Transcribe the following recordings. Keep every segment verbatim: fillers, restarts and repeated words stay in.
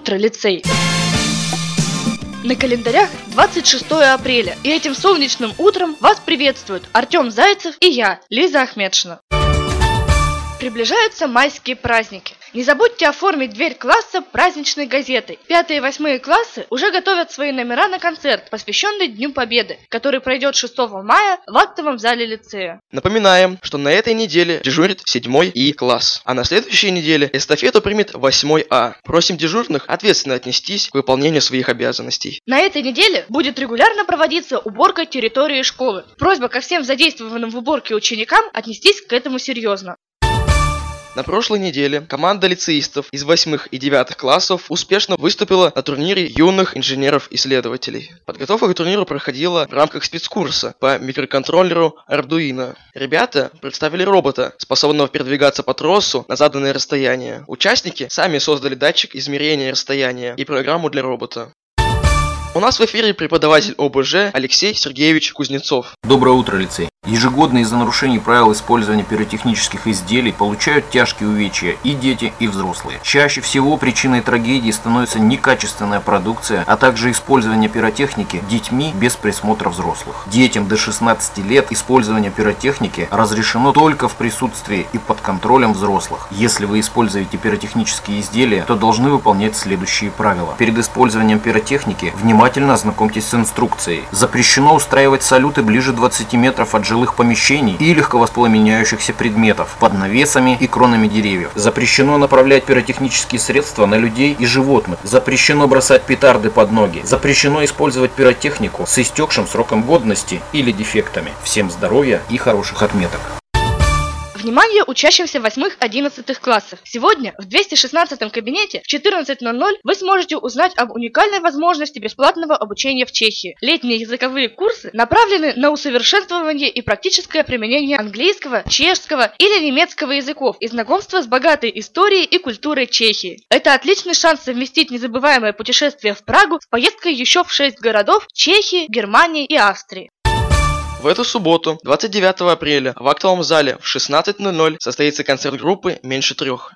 утро, лицей! На календарях двадцать шестое апреля, и этим солнечным утром вас приветствуют Артем Зайцев и я, Лиза Ахметшина. Приближаются майские праздники. Не забудьте оформить дверь класса праздничной газетой. Пятые и восьмые классы уже готовят свои номера на концерт, посвященный Дню Победы, который пройдет шестого мая в актовом зале лицея. Напоминаем, что на этой неделе дежурит седьмой И класс, а на следующей неделе эстафету примет восьмой А. Просим дежурных ответственно отнестись к выполнению своих обязанностей. На этой неделе будет регулярно проводиться уборка территории школы. Просьба ко всем задействованным в уборке ученикам отнестись к этому серьезно. На прошлой неделе команда лицеистов из восьмых и девятых классов успешно выступила на турнире юных инженеров-исследователей. Подготовка к турниру проходила в рамках спецкурса по микроконтроллеру Arduino. Ребята представили робота, способного передвигаться по тросу на заданное расстояние. Участники сами создали датчик измерения расстояния и программу для робота. У нас в эфире преподаватель О Б Ж Алексей Сергеевич Кузнецов. Доброе утро, лицей. Ежегодно из-за нарушений правил использования пиротехнических изделий получают тяжкие увечья и дети, и взрослые. Чаще всего причиной трагедии становится некачественная продукция, а также использование пиротехники детьми без присмотра взрослых. Детям до шестнадцати лет использование пиротехники разрешено только в присутствии и под контролем взрослых. Если вы используете пиротехнические изделия, то должны выполнять следующие правила. Перед использованием пиротехники внимательно ознакомьтесь с инструкцией. Запрещено устраивать салюты ближе двадцати метров от жилых помещений и легковоспламеняющихся предметов под навесами и кронами деревьев. Запрещено направлять пиротехнические средства на людей и животных. Запрещено бросать петарды под ноги. Запрещено использовать пиротехнику с истекшим сроком годности или дефектами. Всем здоровья и хороших отметок. Внимание учащимся восьмых-одиннадцатых классов! Сегодня в двести шестнадцатом кабинете в четырнадцать ноль ноль вы сможете узнать об уникальной возможности бесплатного обучения в Чехии. Летние языковые курсы направлены на усовершенствование и практическое применение английского, чешского или немецкого языков и знакомство с богатой историей и культурой Чехии. Это отличный шанс совместить незабываемое путешествие в Прагу с поездкой еще в шесть городов Чехии, Германии и Австрии. В эту субботу, двадцать девятого апреля, в актовом зале в шестнадцать ноль ноль состоится концерт группы «Меньше трех».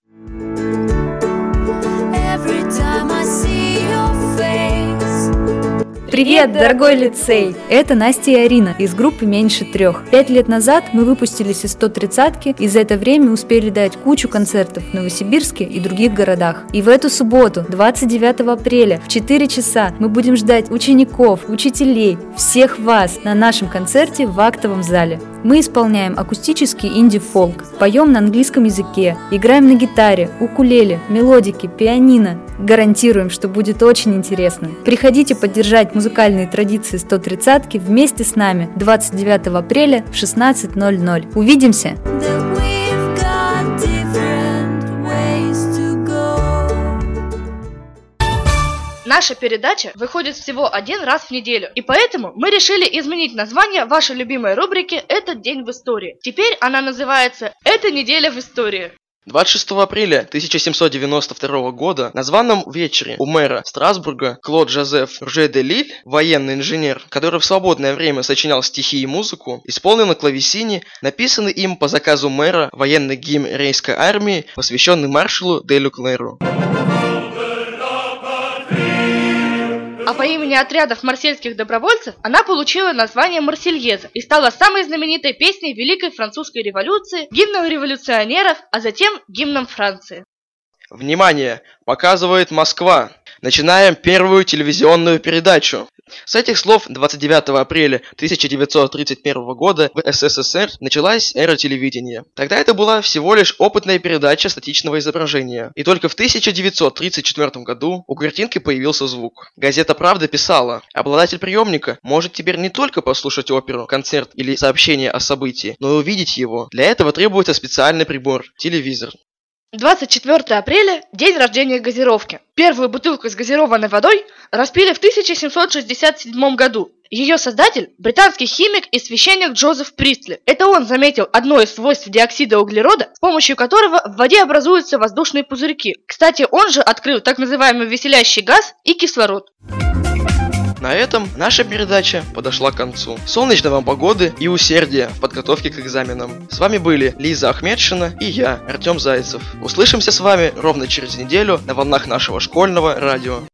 Привет, дорогой лицей! Это Настя и Арина из группы «Меньше трех». Пять лет назад мы выпустились из сто тридцатки и за это время успели дать кучу концертов в Новосибирске и других городах. И в эту субботу, двадцать девятого апреля, в четыре часа мы будем ждать учеников, учителей, всех вас на нашем концерте в актовом зале. Мы исполняем акустический инди-фолк, поем на английском языке, играем на гитаре, укулеле, мелодике, пианино. Гарантируем, что будет очень интересно. Приходите поддержать музыкальные традиции сто тридцатки вместе с нами двадцать девятого апреля в шестнадцать ноль ноль. Увидимся! Наша передача выходит всего один раз в неделю, и поэтому мы решили изменить название вашей любимой рубрики «Этот день в истории». Теперь она называется «Эта неделя в истории». двадцать шестого апреля тысяча семьсот девяносто второго года на званом вечере у мэра Страсбурга Клод Жозеф Рже де Лиль, военный инженер, который в свободное время сочинял стихи и музыку, исполнил на клавесине написанный им по заказу мэра военный гимн Рейнской армии, посвященный маршалу де Люклеру. А по имени отрядов марсельских добровольцев она получила название «Марсельеза» и стала самой знаменитой песней Великой Французской революции, гимном революционеров, а затем гимном Франции. Внимание! Показывает Москва! Начинаем первую телевизионную передачу. С этих слов двадцать девятого апреля тысяча девятьсот тридцать первого года в С С С Р началась эра телевидения. Тогда это была всего лишь опытная передача статичного изображения. И только в тысяча девятьсот тридцать четвёртом году у картинки появился звук. Газета «Правда» писала: обладатель приемника может теперь не только послушать оперу, концерт или сообщение о событии, но и увидеть его. Для этого требуется специальный прибор – телевизор. двадцать четвёртого апреля – день рождения газировки. Первую бутылку с газированной водой распили в тысяча семьсот шестьдесят седьмом году. Ее создатель – британский химик и священник Джозеф Пристли. Это он заметил одно из свойств диоксида углерода, с помощью которого в воде образуются воздушные пузырьки. Кстати, он же открыл так называемый веселящий газ и кислород. На этом наша передача подошла к концу. Солнечной вам погоды и усердия в подготовке к экзаменам. С вами были Лиза Ахмедшина и я, Артем Зайцев. Услышимся с вами ровно через неделю на волнах нашего школьного радио.